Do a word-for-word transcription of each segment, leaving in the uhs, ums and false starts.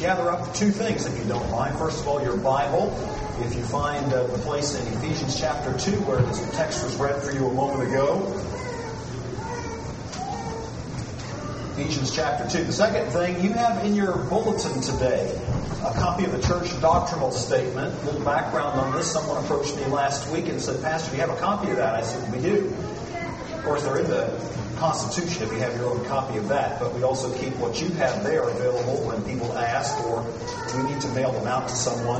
gather up two things, if you don't mind. First of all, your Bible. If you find uh, the place in Ephesians chapter two where this text was read for you a moment ago. Ephesians chapter two. The second thing, you have in your bulletin today a copy of the church doctrinal statement. A little background on this. Someone approached me last week and said, Pastor, do you have a copy of that? I said, we do. Of course, they're in the Constitution if you have your own copy of that, but we also keep what you have there available when people ask or we need to mail them out to someone.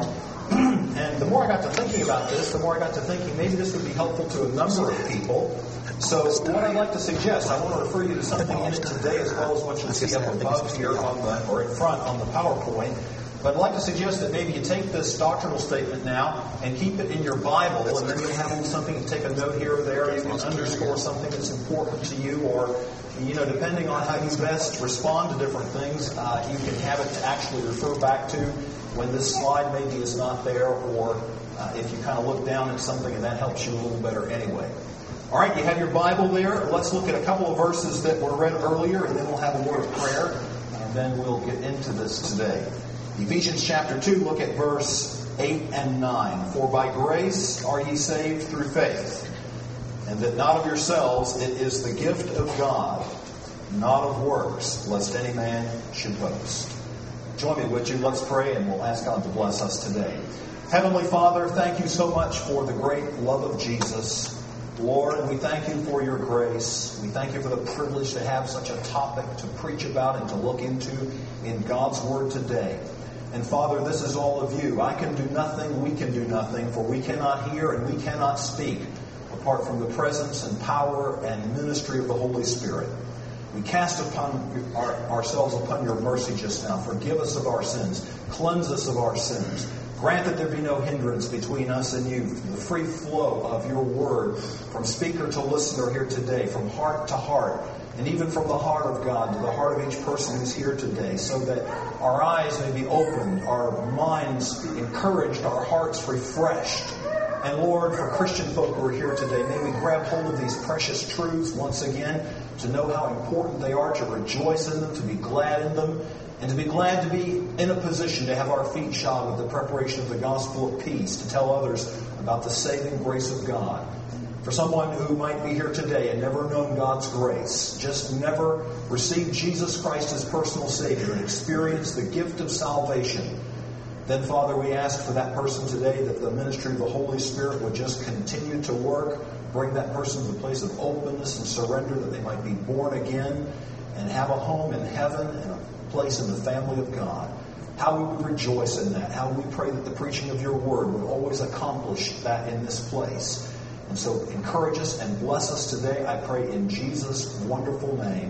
And the more I got to thinking about this, the more I got to thinking maybe this would be helpful to a number of people. So what I'd like to suggest, I want to refer you to something in it today as well as what you'll see up above here on the, or in front on the PowerPoint. But I'd like to suggest that maybe you take this doctrinal statement now and keep it in your Bible, and then you have something to take a note here or there. You can underscore something that's important to you, or, you know, depending on how you best respond to different things, uh, you can have it to actually refer back to when this slide maybe is not there, or uh, if you kind of look down at something and that helps you a little better anyway. All right, you have your Bible there. Let's look at a couple of verses that were read earlier, and then we'll have a word of prayer, and then we'll get into this today. Ephesians chapter two, look at verse eight and nine. For by grace are ye saved through faith, and that not of yourselves, it is the gift of God, not of works, lest any man should boast. Join me, would you? Let's pray, and we'll ask God to bless us today. Heavenly Father, thank you so much for the great love of Jesus. Lord, we thank you for your grace. We thank you for the privilege to have such a topic to preach about and to look into in God's Word today. And Father, this is all of you. I can do nothing, we can do nothing, for we cannot hear and we cannot speak apart from the presence and power and ministry of the Holy Spirit. We cast upon our, ourselves upon your mercy just now. Forgive us of our sins. Cleanse us of our sins. Grant that there be no hindrance between us and you. The free flow of your word from speaker to listener here today, from heart to heart, and even from the heart of God to the heart of each person who's here today, so that our eyes may be opened, our minds encouraged, our hearts refreshed. And Lord, for Christian folk who are here today, may we grab hold of these precious truths once again, to know how important they are, to rejoice in them, to be glad in them, and to be glad to be in a position to have our feet shod with the preparation of the gospel of peace, to tell others about the saving grace of God. For someone who might be here today and never known God's grace, just never received Jesus Christ as personal Savior and experienced the gift of salvation, then, Father, we ask for that person today that the ministry of the Holy Spirit would just continue to work, bring that person to the place of openness and surrender, that they might be born again and have a home in heaven and a place in the family of God. How we would rejoice in that. How we pray that the preaching of your word would always accomplish that in this place. And so encourage us and bless us today, I pray in Jesus' wonderful name.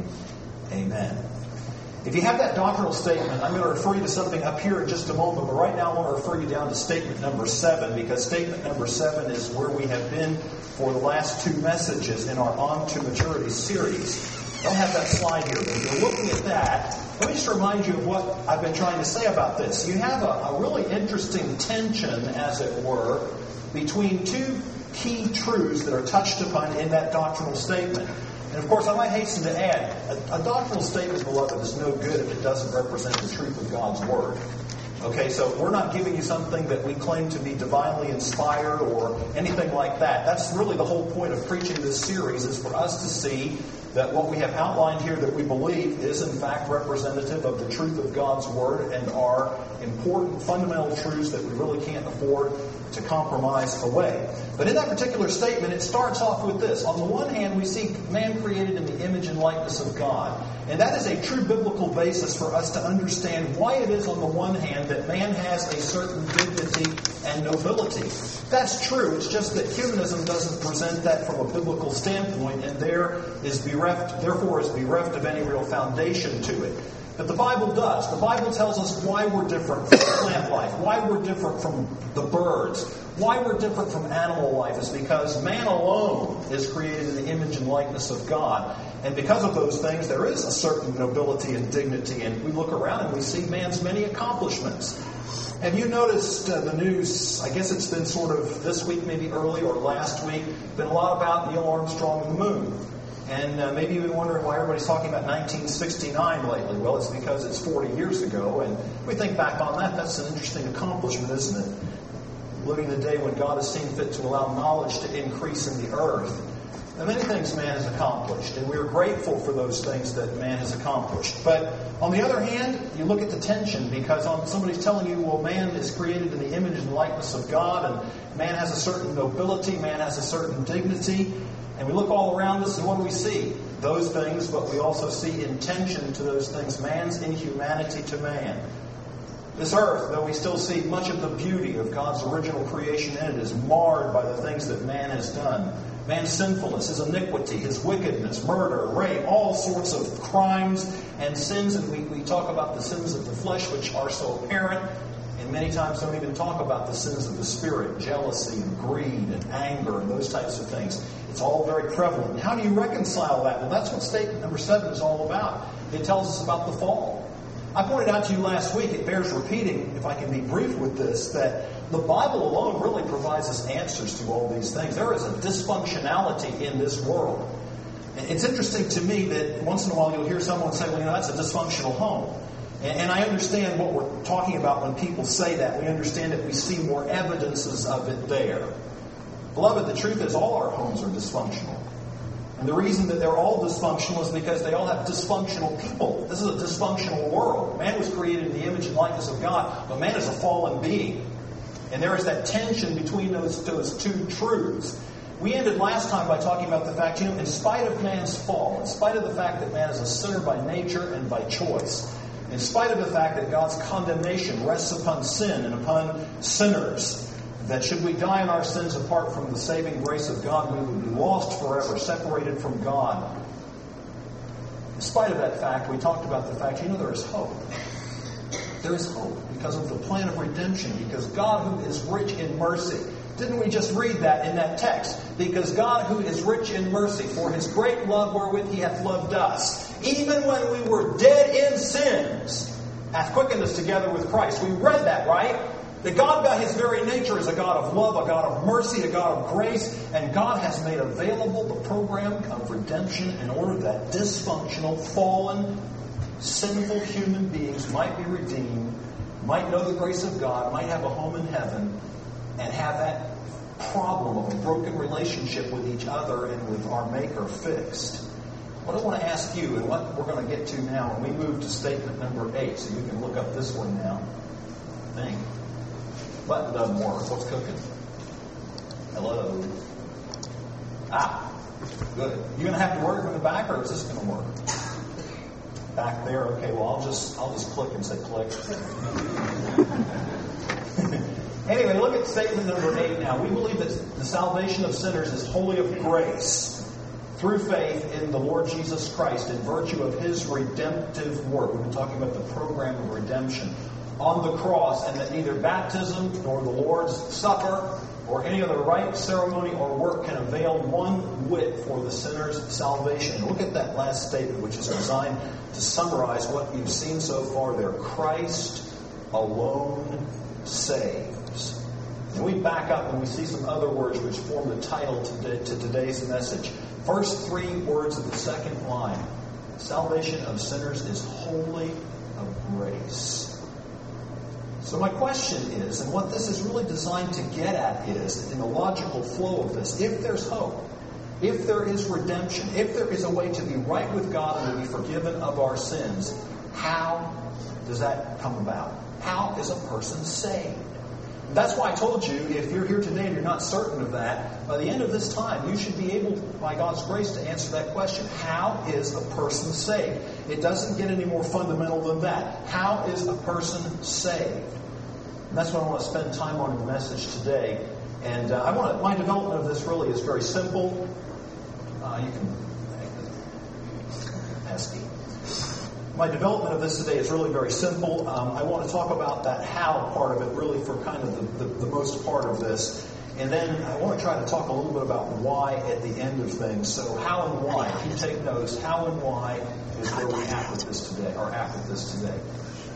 Amen. If you have that doctrinal statement, I'm going to refer you to something up here in just a moment, but right now I want to refer you down to statement number seven, because statement number seven is where we have been for the last two messages in our On to Maturity series. I don't have that slide here, but if you're looking at that, let me just remind you of what I've been trying to say about this. You have a, a really interesting tension, as it were, between two key truths that are touched upon in that doctrinal statement. And of course, I might hasten to add, a, a doctrinal statement, beloved, is no good if it doesn't represent the truth of God's Word. Okay, so we're not giving you something that we claim to be divinely inspired or anything like that. That's really the whole point of preaching this series, is for us to see that what we have outlined here that we believe is in fact representative of the truth of God's Word and are important fundamental truths that we really can't afford to compromise away. But in that particular statement, it starts off with this. On the one hand, we see man created in the image and likeness of God. And that is a true biblical basis for us to understand why it is, on the one hand, that man has a certain dignity and nobility. That's true. It's just that humanism doesn't present that from a biblical standpoint, and there is bereft, therefore is bereft of any real foundation to it. But the Bible does. The Bible tells us why we're different from plant life, why we're different from the birds, why we're different from animal life is because man alone is created in the image and likeness of God. And because of those things, there is a certain nobility and dignity. And we look around and we see man's many accomplishments. Have you noticed uh, the news, I guess it's been sort of this week, maybe early or last week, been a lot about Neil Armstrong and the moon. And uh, maybe you've been wondering why everybody's talking about nineteen sixty-nine lately. Well, it's because it's forty years ago, and we think back on that. That's an interesting accomplishment, isn't it? Living the day when God has seen fit to allow knowledge to increase in the earth. Now, many things man has accomplished, and we are grateful for those things that man has accomplished. But on the other hand, you look at the tension, because on, somebody's telling you, well, man is created in the image and likeness of God, and man has a certain nobility, man has a certain dignity. And we look all around us, and what do we see? Those things, but we also see in tension to those things, man's inhumanity to man. This earth, though we still see much of the beauty of God's original creation in it, is marred by the things that man has done. Man's sinfulness, his iniquity, his wickedness, murder, rape, all sorts of crimes and sins. And we, we talk about the sins of the flesh, which are so apparent. And many times don't even talk about the sins of the spirit, jealousy and greed and anger and those types of things. It's all very prevalent. And how do you reconcile that? Well, that's what statement number seven is all about. It tells us about the fall. I pointed out to you last week, it bears repeating, if I can be brief with this, that the Bible alone really provides us answers to all these things. There is a dysfunctionality in this world. And it's interesting to me that once in a while you'll hear someone say, well, you know, that's a dysfunctional home. And I understand what we're talking about when people say that. We understand that we see more evidences of it there. Beloved, the truth is all our homes are dysfunctional. And the reason that they're all dysfunctional is because they all have dysfunctional people. This is a dysfunctional world. Man was created in the image and likeness of God, but man is a fallen being. And there is that tension between those, those two truths. We ended last time by talking about the fact, you know, in spite of man's fall, in spite of the fact that man is a sinner by nature and by choice, in spite of the fact that God's condemnation rests upon sin and upon sinners, that should we die in our sins apart from the saving grace of God, we would be lost forever, separated from God. In spite of that fact, we talked about the fact, you know, there is hope. There is hope because of the plan of redemption, because God who is rich in mercy. Didn't we just read that in that text? Because God who is rich in mercy, for his great love wherewith he hath loved us, even when we were dead in sins, hath quickened us together with Christ. We read that, right? That God by his very nature is a God of love, a God of mercy, a God of grace, and God has made available the program of redemption in order that dysfunctional, fallen, sinful human beings might be redeemed, might know the grace of God, might have a home in heaven, and have that problem of a broken relationship with each other and with our Maker fixed. What I want to ask you, and what we're going to get to now, when we move to statement number eight, so you can look up this one now. Think. Button doesn't work. What's cooking? Hello. Ah, good. You going to have to work from the back, or is this going to work? Back there. Okay. Well, I'll just I'll just click and say click. Anyway, look at statement number eight now. We believe that the salvation of sinners is wholly of grace through faith in the Lord Jesus Christ in virtue of his redemptive work. We've been talking about the program of redemption on the cross, and that neither baptism nor the Lord's Supper or any other rite, ceremony, or work can avail one whit for the sinner's salvation. Look at that last statement, which is designed to summarize what you've seen so far there. Christ alone saves. And we back up and we see some other words which form the title to, to today's message. First three words of the second line. Salvation of sinners is wholly of grace. So my question is, and what this is really designed to get at is, in the logical flow of this, if there's hope, if there is redemption, if there is a way to be right with God and to be forgiven of our sins, how does that come about? How is a person saved? That's why I told you, if you're here today and you're not certain of that, by the end of this time, you should be able, by God's grace, to answer that question. How is a person saved? It doesn't get any more fundamental than that. How is a person saved? And that's what I want to spend time on in the message today. And uh, I want to, my development of this really is very simple. Uh, you can pesky. My development of this today is really very simple. Um, I want to talk about that how part of it, really for kind of the, the, the most part of this. And then I want to try to talk a little bit about why at the end of things. So how and why, if you take notes, how and why is where we're at with this today, or at with this today.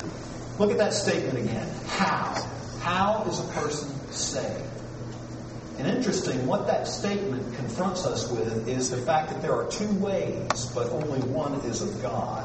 Look at that statement again. How? How is a person saved? And interesting, what that statement confronts us with is the fact that there are two ways, but only one is of God.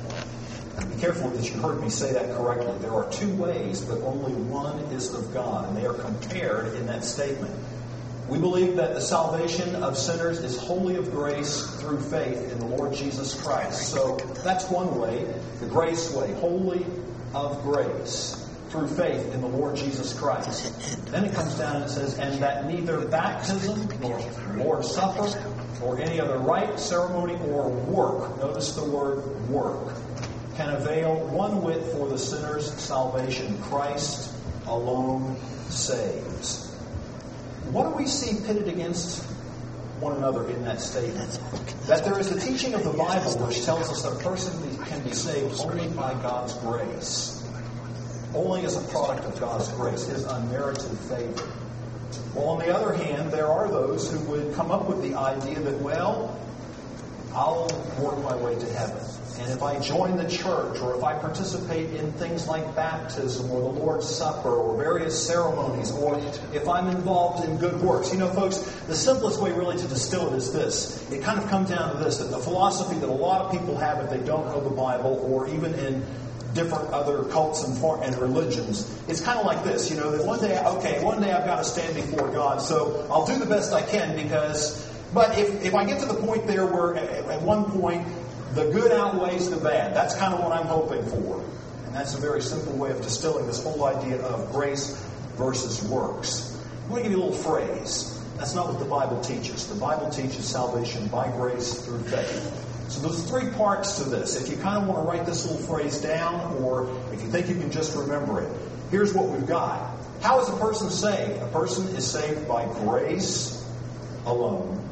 Be careful that you heard me say that correctly. There are two ways, but only one is of God, and they are compared in that statement. We believe that the salvation of sinners is wholly of grace through faith in the Lord Jesus Christ. So that's one way, the grace way, wholly of grace through faith in the Lord Jesus Christ. Then it comes down and it says, and that neither baptism nor Lord's Supper or any other rite, ceremony, or work, notice the word work, can avail one whit for the sinner's salvation. Christ alone saves. What do we see pitted against one another in that statement? That there is a teaching of the Bible which tells us that a person can be saved only by God's grace. Only as a product of God's grace, His unmerited favor. Well, on the other hand, there are those who would come up with the idea that, well, I'll work my way to heaven. And if I join the church, or if I participate in things like baptism or the Lord's Supper or various ceremonies, or if I'm involved in good works. You know, folks, the simplest way really to distill it is this. It kind of comes down to this, that the philosophy that a lot of people have if they don't know the Bible, or even in different other cults and, for, and religions, it's kind of like this, you know, that one day, okay, one day I've got to stand before God, so I'll do the best I can because, but if, if I get to the point there where at, at one point the good outweighs the bad, that's kind of what I'm hoping for. And that's a very simple way of distilling this whole idea of grace versus works. I'm going to give you a little phrase. That's not what the Bible teaches. The Bible teaches salvation by grace through faith. So there's three parts to this. If you kind of want to write this little phrase down, or if you think you can just remember it, here's what we've got. How is a person saved? A person is saved by grace alone,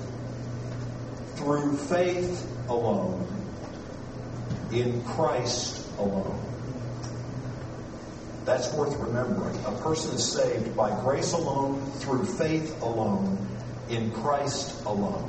through faith alone, in Christ alone. That's worth remembering. A person is saved by grace alone, through faith alone, in Christ alone.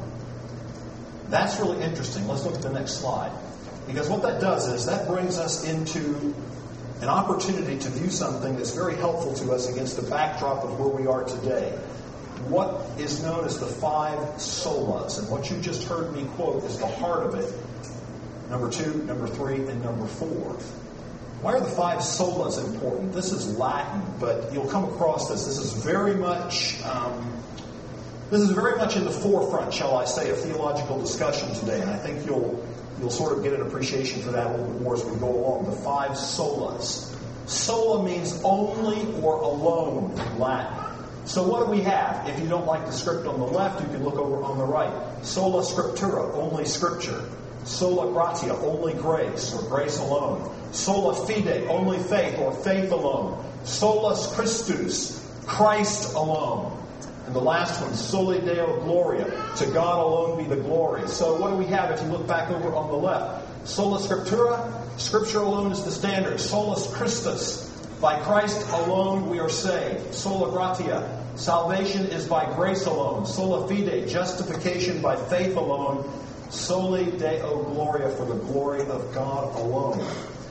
That's really interesting. Let's look at the next slide. Because what that does is that brings us into an opportunity to view something that's very helpful to us against the backdrop of where we are today. What is known as the five solas. And what you just heard me quote is the heart of it. Number two, number three, and number four. Why are the five solas important? This is Latin, but you'll come across this. This is very much... Um, This is very much in the forefront, shall I say, of theological discussion today, and I think you'll you'll sort of get an appreciation for that a little bit more as we go along. The five solas. Sola means only or alone in Latin. So what do we have? If you don't like the script on the left, you can look over on the right. Sola scriptura, only scripture. Sola gratia, only grace, or grace alone. Sola fide, only faith, or faith alone. Solus Christus, Christ alone. And the last one, Soli Deo Gloria, to God alone be the glory. So what do we have if you look back over on the left? Sola Scriptura, Scripture alone is the standard. Solus Christus, by Christ alone we are saved. Sola Gratia, salvation is by grace alone. Sola Fide, justification by faith alone. Soli Deo Gloria, for the glory of God alone.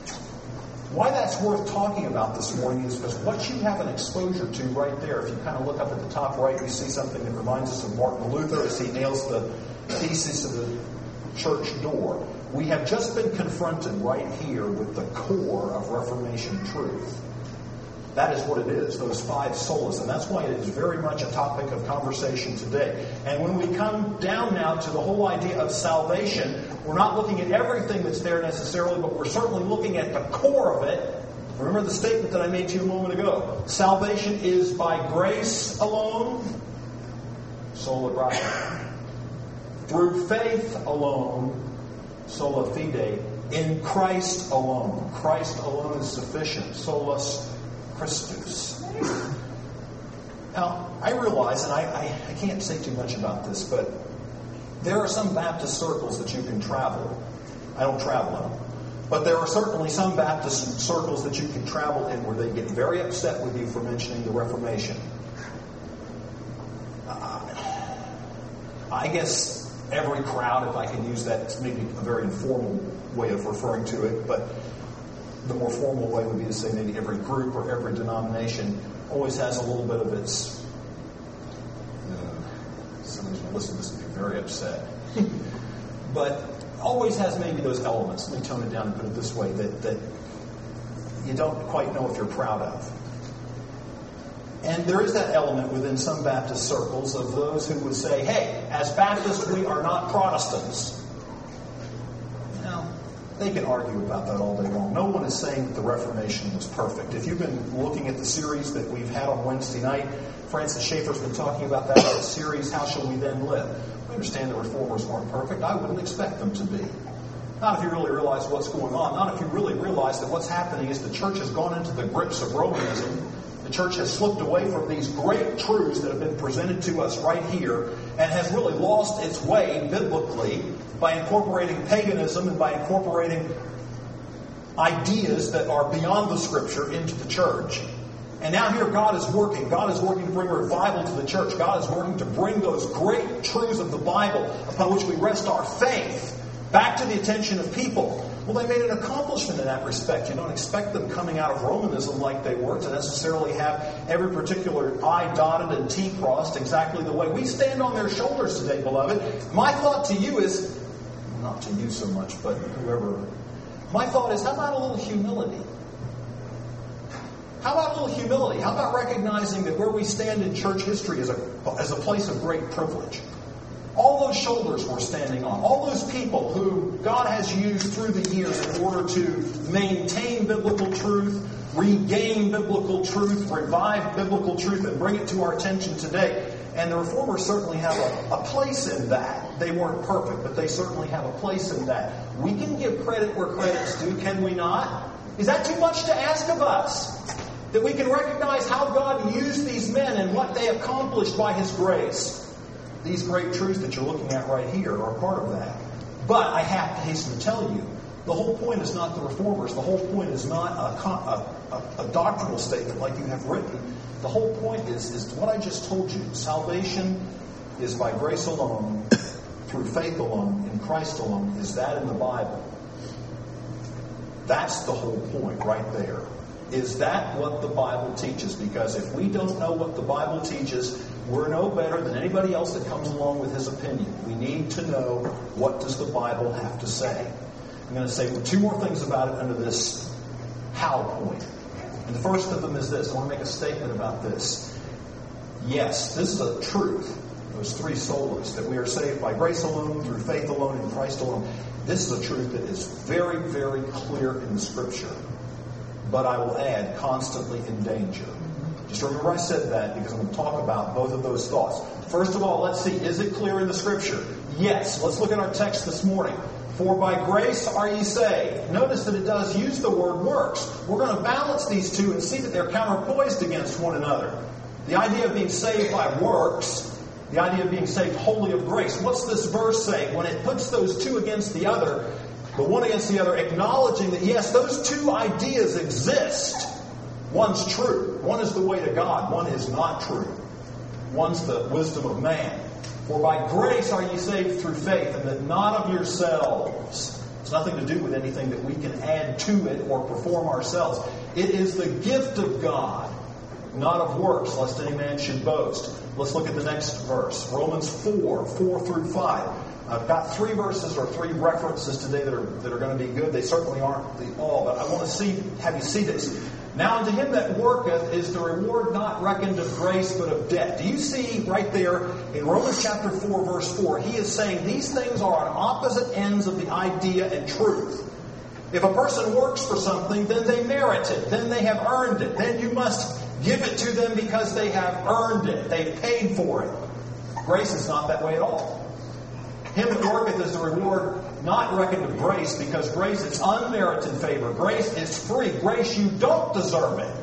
Why that's worth talking about this morning is because what you have an exposure to right there, if you kind of look up at the top right, you see something that reminds us of Martin Luther as he nails the thesis of the church door. We have just been confronted right here with the core of Reformation truth. That is what it is, those five solas. And that's why it is very much a topic of conversation today. And when we come down now to the whole idea of salvation, we're not looking at everything that's there necessarily, but we're certainly looking at the core of it. Remember the statement that I made to you a moment ago. Salvation is by grace alone, sola gratia. Through faith alone, sola fide. In Christ alone. Christ alone is sufficient. Solus Christus. Now, I realize, and I, I, I can't say too much about this, but there are some Baptist circles that you can travel. I don't travel in them. But there are certainly some Baptist circles that you can travel in where they get very upset with you for mentioning the Reformation. Uh, I guess every crowd, if I can use that, it's maybe a very informal way of referring to it, but the more formal way would be to say maybe every group or every denomination always has a little bit of its uh, somebody's going to listen to this and be very upset. But always has maybe those elements. Let me tone it down and put it this way, that, that you don't quite know if you're proud of. And there is that element within some Baptist circles of those who would say, hey, as Baptists, we are not Protestants. Now, they can argue about that all day long. No one is saying that the Reformation was perfect. If you've been looking at the series that we've had on Wednesday night, Francis Schaeffer's been talking about that in the series, How Shall We Then Live? We understand the Reformers weren't perfect. I wouldn't expect them to be. Not if you really realize what's going on. Not if you really realize that what's happening is the church has gone into the grips of Romanism. The church has slipped away from these great truths that have been presented to us right here and has really lost its way biblically by incorporating paganism and by incorporating ideas that are beyond the Scripture into the church. And now here God is working. God is working to bring revival to the church. God is working to bring those great truths of the Bible upon which we rest our faith back to the attention of people. Well, they made an accomplishment in that respect. You don't expect them coming out of Romanism like they were to necessarily have every particular I dotted and T crossed exactly the way. We stand on their shoulders today, beloved. My thought to you is, not to you so much, but whoever. My thought is, how about a little humility? How about a little humility? How about recognizing that where we stand in church history is a, is a place of great privilege? All those shoulders we're standing on, all those people who God has used through the years in order to maintain biblical truth, regain biblical truth, revive biblical truth, and bring it to our attention today. And the Reformers certainly have a, a place in that. They weren't perfect, but they certainly have a place in that. We can give credit where credit's due, can we not? Is that too much to ask of us? That we can recognize how God used these men and what they accomplished by His grace. These great truths that you're looking at right here are part of that. But I have to hasten to tell you, the whole point is not the Reformers. The whole point is not a, a, a, a doctrinal statement like you have written. The whole point is, is what I just told you. Salvation is by grace alone, through faith alone, in Christ alone. Is that in the Bible? That's the whole point right there. Is that what the Bible teaches? Because if we don't know what the Bible teaches, we're no better than anybody else that comes along with his opinion. We need to know, what does the Bible have to say? I'm going to say two more things about it under this how point. And the first of them is this. I want to make a statement about this. Yes, this is a truth. Those three solas, that we are saved by grace alone, through faith alone, in Christ alone. This is a truth that is very, very clear in the Scripture. But I will add, constantly in danger. Just remember I said that because I'm going to talk about both of those thoughts. First of all, let's see, is it clear in the Scripture? Yes. Let's look at our text this morning. For by grace are ye saved. Notice that it does use the word works. We're going to balance these two and see that they're counterpoised against one another. The idea of being saved by works, the idea of being saved wholly of grace. What's this verse saying? When it puts those two against the other, the one against the other, acknowledging that, yes, those two ideas exist. One's true. One is the way to God. One is not true. One's the wisdom of man. For by grace are ye saved through faith, and that not of yourselves. It's nothing to do with anything that we can add to it or perform ourselves. It is the gift of God, not of works, lest any man should boast. Let's look at the next verse. Romans four, four through five. I've got three verses or three references today that are that are going to be good. They certainly aren't the all, but I want to see have you see this. Now unto him that worketh is the reward not reckoned of grace but of debt. Do you see right there in Romans chapter four, verse four, he is saying these things are on opposite ends of the idea and truth. If a person works for something, then they merit it. Then they have earned it. Then you must give it to them because they have earned it. They paid for it. Grace is not that way at all. Him that worketh is the reward not reckoned of grace, because grace is unmerited favor. Grace is free. Grace, you don't deserve it.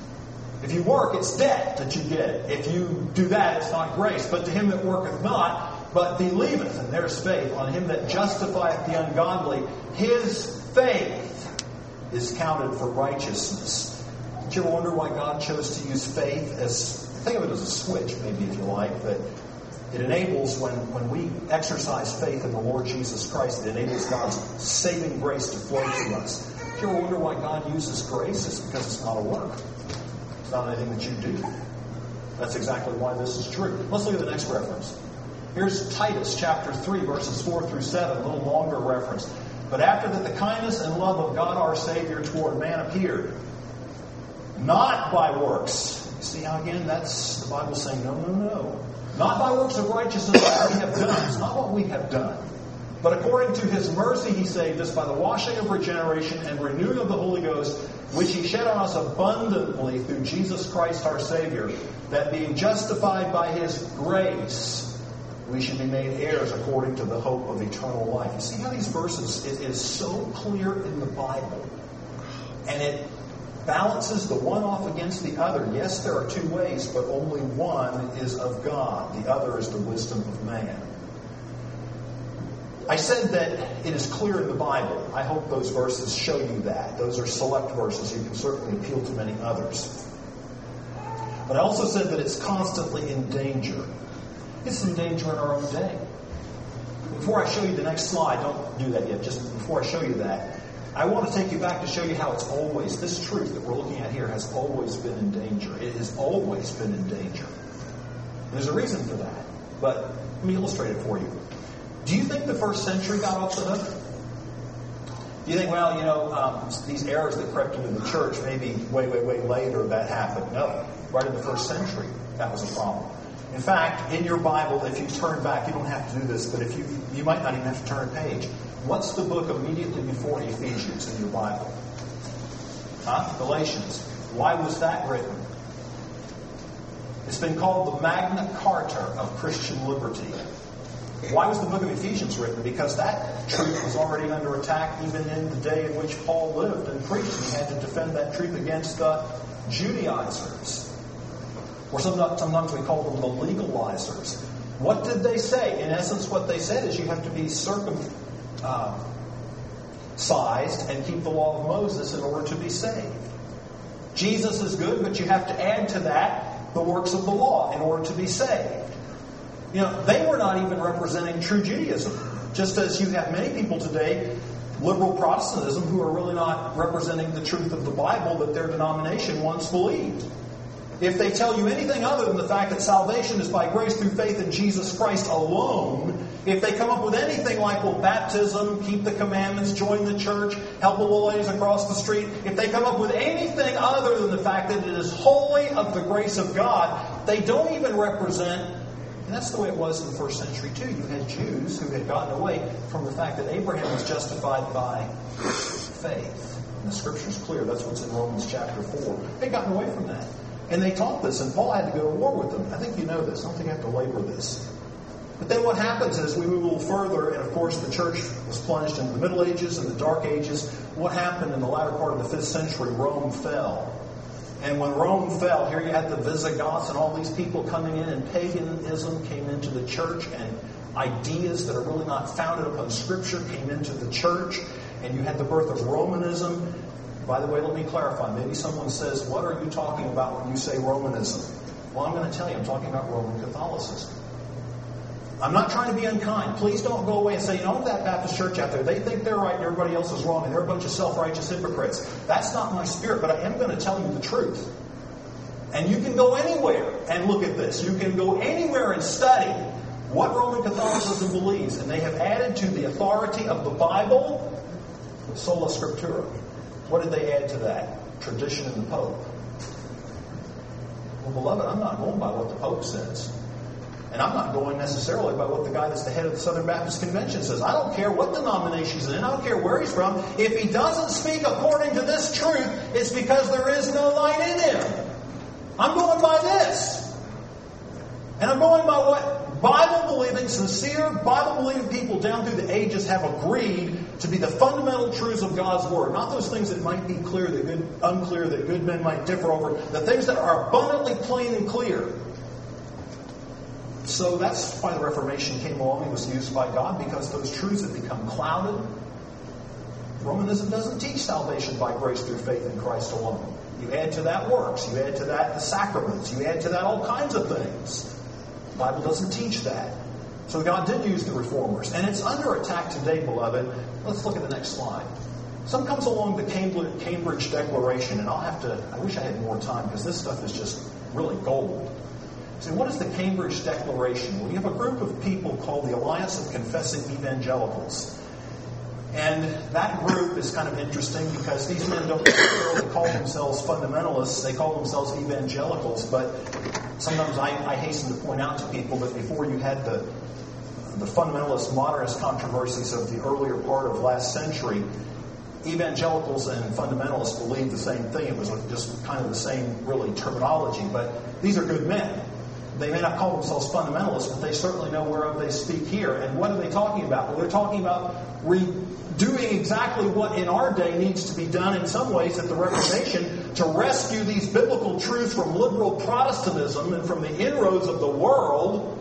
If you work, it's debt that you get. If you do that, it's not grace. But to him that worketh not, but believeth, and there's faith, on him that justifieth the ungodly, his faith is counted for righteousness. Did you ever wonder why God chose to use faith as, think of it as a switch, maybe, if you like, but it enables, when, when we exercise faith in the Lord Jesus Christ, it enables God's saving grace to flow to us. If you ever wonder why God uses grace, it's because it's not a work. It's not anything that you do. That's exactly why this is true. Let's look at the next reference. Here's Titus chapter three, verses four through seven, a little longer reference. But after that the kindness and love of God our Savior toward man appeared, not by works. You see how again that's the Bible saying no, no, no. Not by works of righteousness that we have done. It's not what we have done. But according to His mercy He saved us by the washing of regeneration and renewing of the Holy Ghost, which He shed on us abundantly through Jesus Christ our Savior, that being justified by His grace, we should be made heirs according to the hope of eternal life. You see how these verses, it is so clear in the Bible. And it balances the one off against the other. Yes, there are two ways, but only one is of God. The other is the wisdom of man. I said that it is clear in the Bible. I hope those verses show you that. Those are select verses. You can certainly appeal to many others. But I also said that it's constantly in danger. It's in danger in our own day. Before I show you the next slide, don't do that yet, just before I show you that, I want to take you back to show you how it's always, this truth that we're looking at here has always been in danger. It has always been in danger. There's a reason for that, but let me illustrate it for you. Do you think the first century got off the hook? Do you think, well, you know, um, these errors that crept into the church, maybe way, way, way later that happened? No. Right in the first century, that was a problem. In fact, in your Bible, if you turn back, you don't have to do this, but if you you might not even have to turn a page. What's the book immediately before Ephesians in your Bible? Huh? Galatians. Why was that written? It's been called the Magna Carta of Christian liberty. Why was the book of Ephesians written? Because that truth was already under attack even in the day in which Paul lived and preached. He had to defend that truth against the Judaizers. Or sometimes we call them the legalizers. What did they say? In essence, what they said is you have to be circumcised and keep the law of Moses in order to be saved. Jesus is good, but you have to add to that the works of the law in order to be saved. You know, they were not even representing true Judaism. Just as you have many people today, liberal Protestantism, who are really not representing the truth of the Bible that their denomination once believed. If they tell you anything other than the fact that salvation is by grace through faith in Jesus Christ alone, if they come up with anything like, well, baptism, keep the commandments, join the church, help the little ladies across the street, if they come up with anything other than the fact that it is wholly of the grace of God, they don't even represent, and that's the way it was in the first century too. You had Jews who had gotten away from the fact that Abraham was justified by faith. And the Scripture's clear. That's what's in Romans chapter four. They'd gotten away from that. And they taught this, and Paul had to go to war with them. I think you know this. I don't think I have to labor this. But then what happens is we move a little further, and of course the church was plunged into the Middle Ages and the Dark Ages. What happened in the latter part of the fifth century? Rome fell. And when Rome fell, here you had the Visigoths and all these people coming in, and paganism came into the church, and ideas that are really not founded upon Scripture came into the church, and you had the birth of Romanism. By the way, let me clarify. Maybe someone says, what are you talking about when you say Romanism? Well, I'm going to tell you, I'm talking about Roman Catholicism. I'm not trying to be unkind. Please don't go away and say, you know, that Baptist church out there, they think they're right and everybody else is wrong, and they're a bunch of self-righteous hypocrites. That's not my spirit, but I am going to tell you the truth. And you can go anywhere and look at this. You can go anywhere and study what Roman Catholicism believes, and they have added to the authority of the Bible sola scriptura. What did they add to that? Tradition and the Pope. Well, beloved, I'm not going by what the Pope says. And I'm not going necessarily by what the guy that's the head of the Southern Baptist Convention says. I don't care what denomination he's in. I don't care where he's from. If he doesn't speak according to this truth, it's because there is no light in him. I'm going by this. And I'm going by what Bible-believing, sincere, Bible-believing people down through the ages have agreed to be the fundamental truths of God's Word. Not those things that might be clear, that good, unclear, that good men might differ over. The things that are abundantly plain and clear. So that's why the Reformation came along and was used by God, because those truths had become clouded. Romanism doesn't teach salvation by grace through faith in Christ alone. You add to that works. You add to that the sacraments. You add to that all kinds of things. The Bible doesn't teach that. So God did use the Reformers. And it's under attack today, beloved. Let's look at the next slide. Some comes along the Cambridge Declaration, and I'll have to, I wish I had more time, because this stuff is just really gold. So what is the Cambridge Declaration? Well, you have a group of people called the Alliance of Confessing Evangelicals. And that group is kind of interesting because these men don't necessarily call themselves fundamentalists. They call themselves evangelicals. But sometimes I, I hasten to point out to people that before you had the, the fundamentalist, modernist controversies of the earlier part of last century, evangelicals and fundamentalists believed the same thing. It was just kind of the same, really, terminology. But these are good men. They may not call themselves fundamentalists, but they certainly know whereof they speak here. And what are they talking about? Well, they're talking about re- doing exactly what in our day needs to be done in some ways at the Reformation to rescue these biblical truths from liberal Protestantism and from the inroads of the world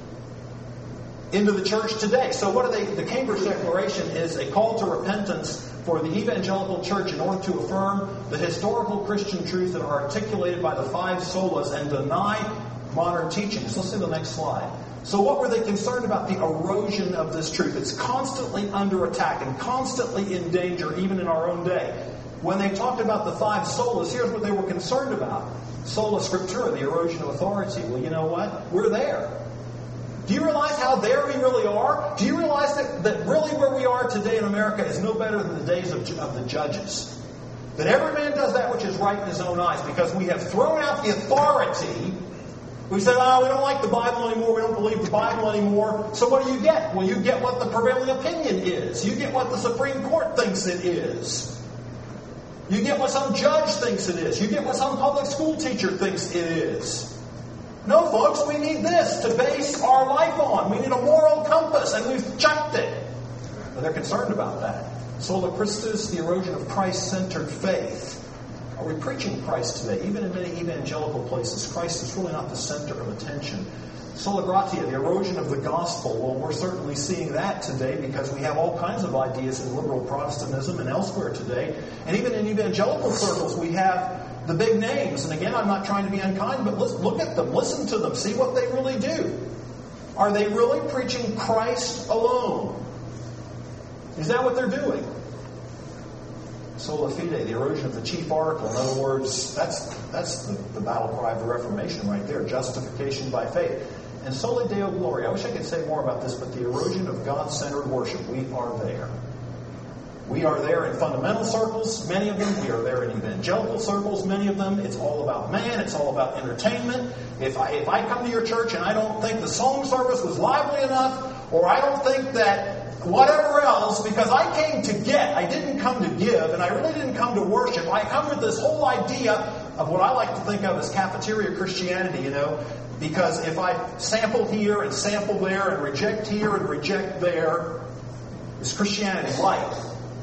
into the church today. So what are they? The Cambridge Declaration is a call to repentance for the evangelical church in order to affirm the historical Christian truths that are articulated by the five solas and deny modern teachings. Let's see the next slide. So what were they concerned about? The erosion of this truth. It's constantly under attack and constantly in danger, even in our own day. When they talked about the five solas, here's what they were concerned about. Sola Scriptura, the erosion of authority. Well, you know what? We're there. Do you realize how there we really are? Do you realize that, that really where we are today in America is no better than the days of, of the judges? That every man does that which is right in his own eyes because we have thrown out the authority. We said, oh, we don't like the Bible anymore. We don't believe the Bible anymore. So what do you get? Well, you get what the prevailing opinion is. You get what the Supreme Court thinks it is. You get what some judge thinks it is. You get what some public school teacher thinks it is. No, folks, we need this to base our life on. We need a moral compass, and we've checked it. But they're concerned about that. Sola Christus, the erosion of Christ-centered faith. Are we preaching Christ today? Even in many evangelical places, Christ is really not the center of attention. Sola Gratia, the erosion of the gospel. Well, we're certainly seeing that today because we have all kinds of ideas in liberal Protestantism and elsewhere today. And even in evangelical circles, we have the big names. And again, I'm not trying to be unkind, but let's look at them, listen to them, see what they really do. Are they really preaching Christ alone? Is that what they're doing? Sola fide, the erosion of the chief article. In other words, that's that's the, the battle cry of the Reformation right there, justification by faith. And Soli Deo Gloria. I wish I could say more about this, but the erosion of God-centered worship, we are there. We are there in fundamental circles, many of them. We are there in evangelical circles, many of them. It's all about man. It's all about entertainment. If I, if I come to your church and I don't think the song service was lively enough, or I don't think that whatever else, because I came to get, I didn't come to give, and I really didn't come to worship. I come with this whole idea of what I like to think of as cafeteria Christianity, you know, because if I sample here and sample there and reject here and reject there, is Christianity light?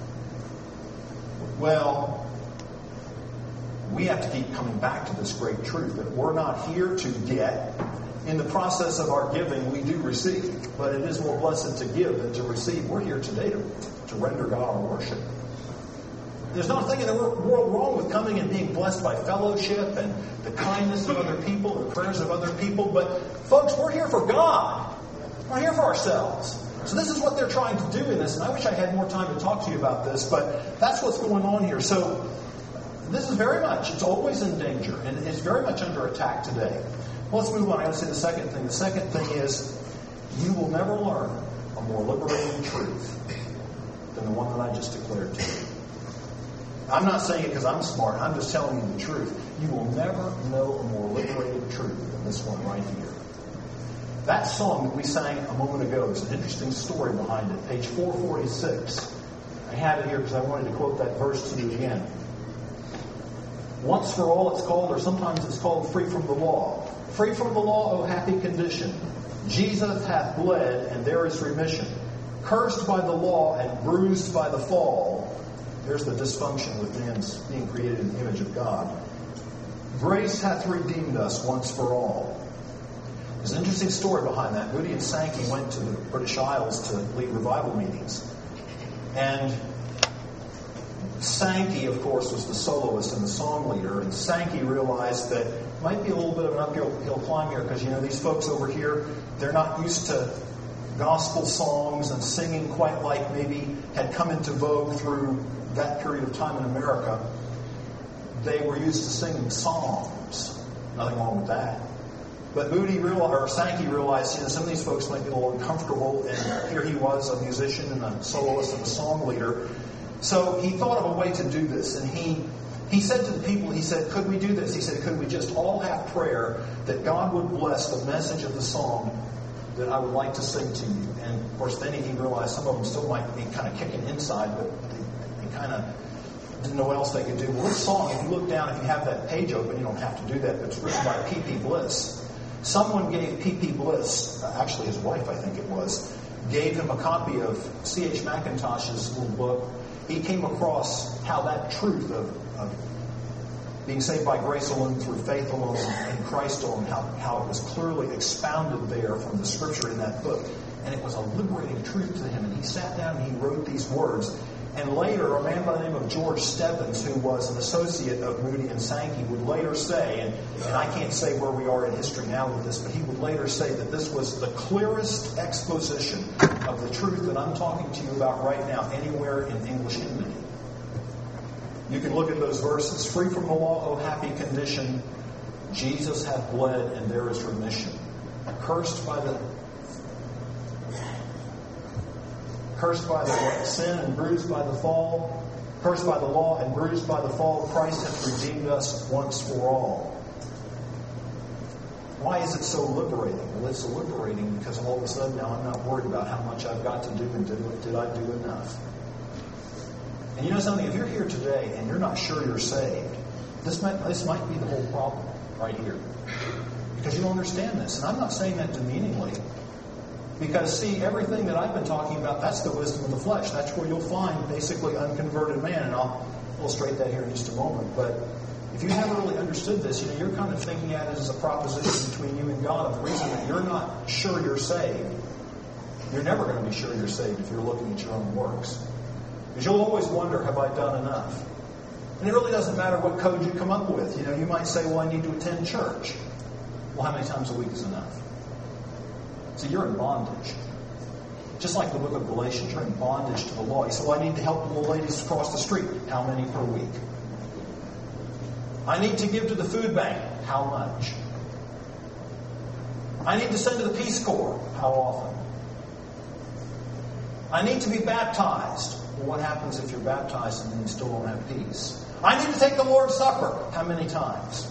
Well, we have to keep coming back to this great truth that we're not here to get. In the process of our giving, we do receive. But it is more blessed to give than to receive. We're here today to, to render God our worship. There's not a thing in the world wrong with coming and being blessed by fellowship and the kindness of other people, the prayers of other people. But, folks, we're here for God. We're here for ourselves. So this is what they're trying to do in this. And I wish I had more time to talk to you about this. But that's what's going on here. So this is very much, it's always in danger. And it's very much under attack today. Well, let's move on. I got to say the second thing. The second thing is, you will never learn a more liberating truth than the one that I just declared to you. I'm not saying it because I'm smart. I'm just telling you the truth. You will never know a more liberating truth than this one right here. That song that we sang a moment ago, there's an interesting story behind it. Page four forty-six. I have it here because I wanted to quote that verse to you again. Once for all it's called, or sometimes it's called free from the law. Free from the law, O happy condition. Jesus hath bled, and there is remission. Cursed by the law and bruised by the fall. There's the dysfunction with man's being created in the image of God. Grace hath redeemed us once for all. There's an interesting story behind that. Moody and Sankey went to the British Isles to lead revival meetings. And Sankey, of course, was the soloist and the song leader. And Sankey realized that it might be a little bit of an uphill hill climb here because, you know, these folks over here, they're not used to gospel songs and singing quite like maybe had come into vogue through that period of time in America. They were used to singing psalms. Nothing wrong with that. But Moody realized, or Sankey realized, you know, some of these folks might be a little uncomfortable, and here he was, a musician and a soloist and a song leader. So he thought of a way to do this, and he he said to the people, he said, could we do this? He said, could we just all have prayer that God would bless the message of the song that I would like to sing to you? And of course, then he realized some of them still might be kind of kicking inside, but they, they kind of didn't know what else they could do. Well, this song, if you look down, if you have that page open, you don't have to do that, but it's written by P P Bliss. Someone gave P P Bliss, actually his wife I think it was, gave him a copy of C H Mackintosh's little book. He came across how that truth of, of being saved by grace alone, through faith alone, in Christ alone, how, how it was clearly expounded there from the scripture in that book. And it was a liberating truth to him. And he sat down and he wrote these words. And later, a man by the name of George Stebbins, who was an associate of Moody and Sankey, would later say, and, and I can't say where we are in history now with this, but he would later say that this was the clearest exposition of the truth that I'm talking to you about right now anywhere in English hymnody. You can look at those verses. Free from the law, O happy condition, Jesus hath bled and there is remission. Cursed by the Cursed by the sin and bruised by the fall. Cursed by the law and bruised by the fall. Christ hath redeemed us once for all. Why is it so liberating? Well, it's so liberating because all of a sudden now I'm not worried about how much I've got to do and did, did I do enough. And you know something? If you're here today and you're not sure you're saved, this might, this might be the whole problem right here. Because you don't understand this. And I'm not saying that demeaningly. Because, see, everything that I've been talking about, that's the wisdom of the flesh. That's where you'll find basically unconverted man. And I'll illustrate that here in just a moment. But if you haven't really understood this, you know, you're kind of thinking at it as a proposition between you and God. Of the reason that you're not sure you're saved. You're never going to be sure you're saved if you're looking at your own works. Because you'll always wonder, have I done enough? And it really doesn't matter what code you come up with. You know, you might say, well, I need to attend church. Well, how many times a week is enough? See, you're in bondage. Just like the book of Galatians, you're in bondage to the law. You say, well, I need to help the little ladies cross the street. How many per week? I need to give to the food bank. How much? I need to send to the Peace Corps. How often? I need to be baptized. Well, what happens if you're baptized and then you still don't have peace? I need to take the Lord's Supper. How many times?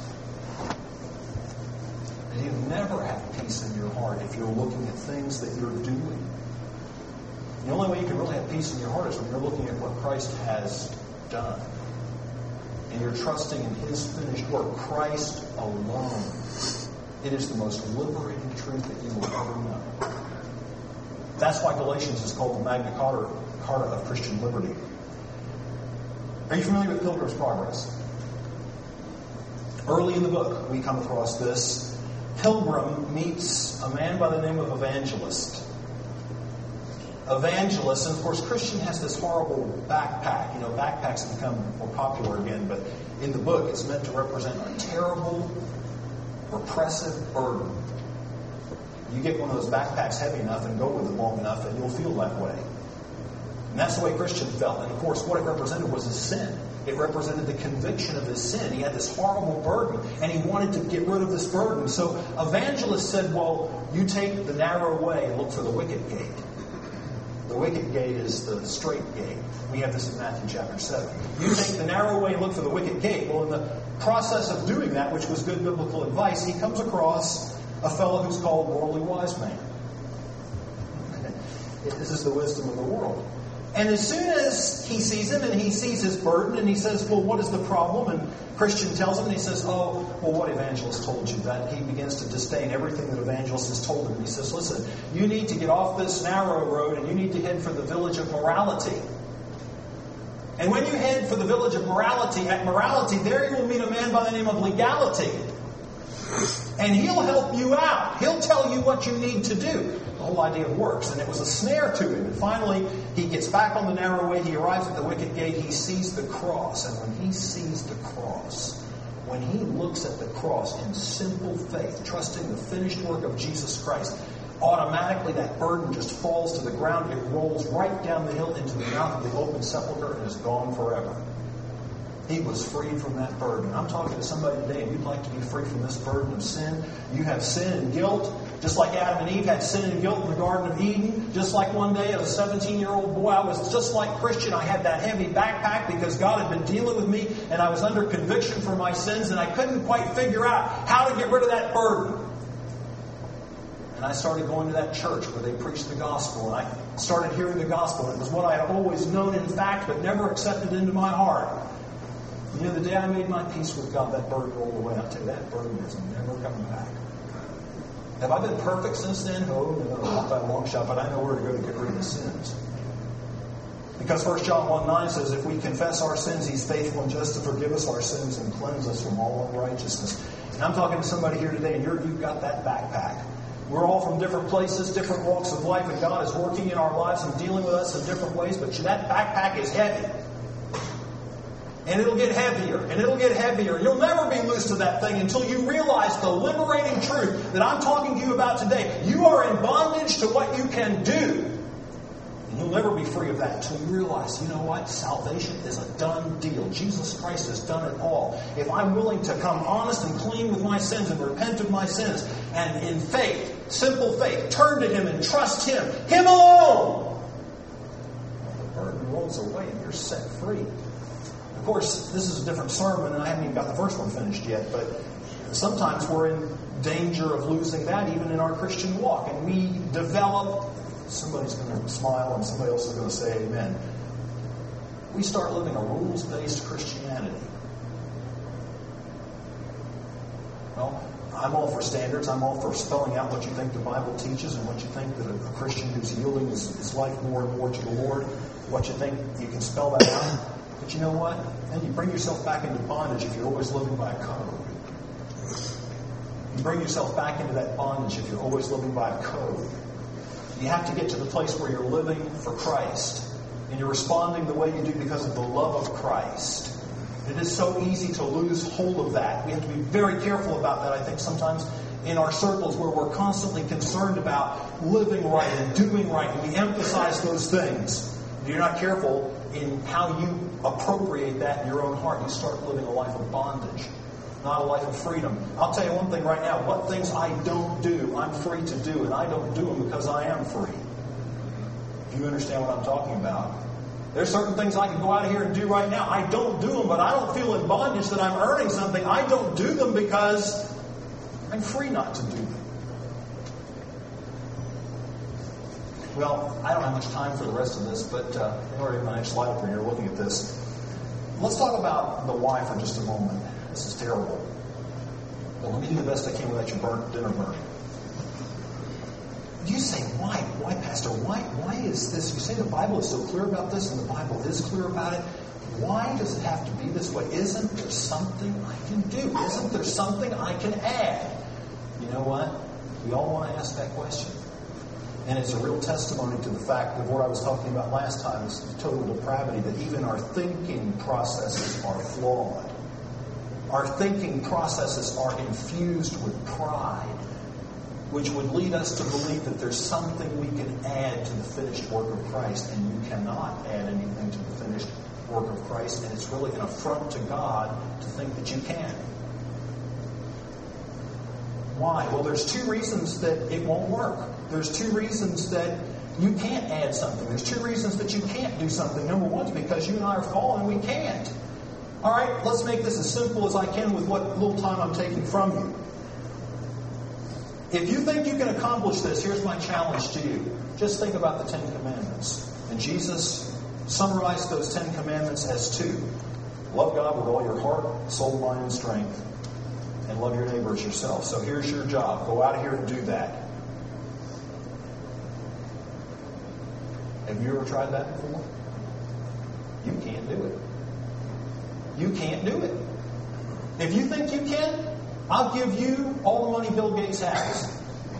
And you never have peace in your heart if you're looking at things that you're doing. The only way you can really have peace in your heart is when you're looking at what Christ has done. And you're trusting in His finished work, Christ alone. It is the most liberating truth that you will ever know. That's why Galatians is called the Magna Carta, Carta of Christian liberty. Are you familiar with Pilgrim's Progress? Early in the book, we come across this. Pilgrim meets a man by the name of Evangelist. Evangelist, and of course Christian has this horrible backpack. You know, backpacks have become more popular again, but in the book it's meant to represent a terrible, repressive burden. You get one of those backpacks heavy enough and go with it long enough and you'll feel that way. And that's the way Christian felt. And of course what it represented was his sin. It represented the conviction of his sin. He had this horrible burden, and he wanted to get rid of this burden. So Evangelist said, well, you take the narrow way and look for the wicket gate. The wicket gate is the straight gate. We have this in Matthew chapter seven. You take the narrow way and look for the wicket gate. Well, in the process of doing that, which was good biblical advice, he comes across a fellow who's called Worldly Wise Man. This is the wisdom of the world. And as soon as he sees him and he sees his burden and he says, well, what is the problem? And Christian tells him and he says, oh, well, what Evangelist told you? That he begins to disdain everything that Evangelist has told him. And he says, listen, you need to get off this narrow road and you need to head for the village of morality. And when you head for the village of morality, at morality, there you will meet a man by the name of Legality. And he'll help you out. He'll tell you what you need to do. The whole idea of works. And it was a snare to him. And finally, he gets back on the narrow way. He arrives at the wicket gate. He sees the cross. And when he sees the cross, when he looks at the cross in simple faith, trusting the finished work of Jesus Christ, automatically that burden just falls to the ground. It rolls right down the hill into the mouth of the open sepulchre and is gone forever. He was freed from that burden. I'm talking to somebody today, and you'd like to be free from this burden of sin. You have sin and guilt, just like Adam and Eve had sin and guilt in the Garden of Eden. Just like one day as a seventeen-year-old boy, I was just like Christian. I had that heavy backpack because God had been dealing with me, and I was under conviction for my sins, and I couldn't quite figure out how to get rid of that burden. And I started going to that church where they preached the gospel, and I started hearing the gospel. It was what I had always known in fact, but never accepted into my heart. You know, the day I made my peace with God, that burden rolled away. I'll tell you, that burden is never coming back. Have I been perfect since then? Oh, no, not by a long shot, but I know where to go to get rid of the sins. Because First John one nine says, if we confess our sins, He's faithful and just to forgive us our sins and cleanse us from all unrighteousness. And I'm talking to somebody here today, and you're, you've got that backpack. We're all from different places, different walks of life, and God is working in our lives and dealing with us in different ways, but that backpack is heavy. And it'll get heavier, and it'll get heavier. You'll never be loose to that thing until you realize the liberating truth that I'm talking to you about today. You are in bondage to what you can do. And you'll never be free of that until you realize, you know what? Salvation is a done deal. Jesus Christ has done it all. If I'm willing to come honest and clean with my sins and repent of my sins, and in faith, simple faith, turn to Him and trust Him, Him alone, well, the burden rolls away and you're set free. Of course, this is a different sermon, and I haven't even got the first one finished yet, but sometimes we're in danger of losing that even in our Christian walk. And we develop, somebody's going to smile and somebody else is going to say amen. We start living a rules-based Christianity. Well, I'm all for standards. I'm all for spelling out what you think the Bible teaches and what you think that a Christian who's yielding his, his life more and more to the Lord, what you think you can spell that out. But you know what? Then you bring yourself back into bondage if you're always living by a code. You bring yourself back into that bondage if you're always living by a code. You have to get to the place where you're living for Christ. And you're responding the way you do because of the love of Christ. It is so easy to lose hold of that. We have to be very careful about that, I think, sometimes in our circles where we're constantly concerned about living right and doing right. And we emphasize those things. If you're not careful in how you appropriate that in your own heart, you start living a life of bondage, not a life of freedom. I'll tell you one thing right now. What things I don't do, I'm free to do, and I don't do them because I am free. If you understand what I'm talking about. There's certain things I can go out of here and do right now. I don't do them, but I don't feel in bondage that I'm earning something. I don't do them because I'm free not to do them. Well, I don't have much time for the rest of this, but uh, in order to get my next slide up when you're looking at this, let's talk about the why for just a moment. This is terrible. But let me do the best I can without your burnt dinner burning. You say, why? Why, Pastor? Why, why is this? You say the Bible is so clear about this, and the Bible is clear about it. Why does it have to be this way? Isn't there something I can do? Isn't there something I can add? You know what? We all want to ask that question. And it's a real testimony to the fact of what I was talking about last time, is total depravity, that even our thinking processes are flawed. Our thinking processes are infused with pride, which would lead us to believe that there's something we can add to the finished work of Christ, and you cannot add anything to the finished work of Christ, and it's really an affront to God to think that you can. Why? Well, there's two reasons that it won't work. There's two reasons that you can't add something. There's two reasons that you can't do something. Number one is because you and I are fallen, we can't. All right, let's make this as simple as I can with what little time I'm taking from you. If you think you can accomplish this, here's my challenge to you. Just think about the Ten Commandments. And Jesus summarized those Ten Commandments as two. Love God with all your heart, soul, mind, and strength. And love your neighbor as yourself. So here's your job. Go out of here and do that. Have you ever tried that before? You can't do it. You can't do it. If you think you can, I'll give you all the money Bill Gates has.